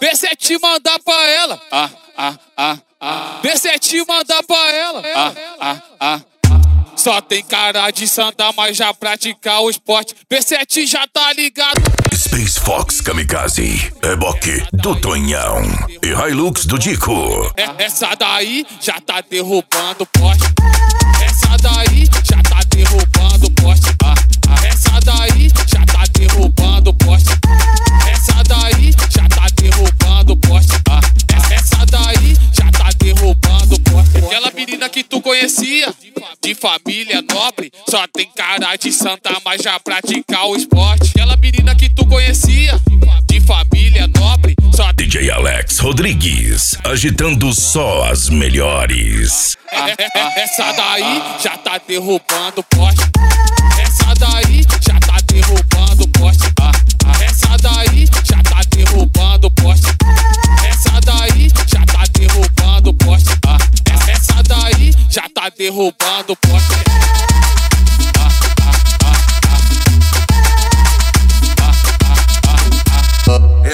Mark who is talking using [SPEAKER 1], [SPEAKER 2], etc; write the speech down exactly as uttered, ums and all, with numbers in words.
[SPEAKER 1] B sete manda pra ela. Ah, ah, ah, ah. B sete manda pra ela. Ah, ah, ah. Só tem cara de santa, mas já pratica o esporte. B sete já tá ligado.
[SPEAKER 2] Space Fox Kamikaze, reboque do Tonhão e Hilux do Dico.
[SPEAKER 1] É, essa daí já tá derrubando o poste. Essa daí já tá derrubando o poste. Ah, ah. Essa daí já tá derrubando o poste. Essa daí já tá derrubando o poste. Ah, essa daí já tá derrubando o poste. Aquela menina que tu conhecia, de família nobre, só tem cara de santa, mas já pratica o esporte. Aquela menina que tu conhecia, de família nobre, só
[SPEAKER 2] D J Alex Rodrigues, agitando só as melhores.
[SPEAKER 1] Essa daí já tá derrubando o poste. Essa daí já tá derrubando o poste. Essa daí já tá derrubando o poste. Essa daí já tá derrubando o poste. Essa daí já tá derrubando o poste.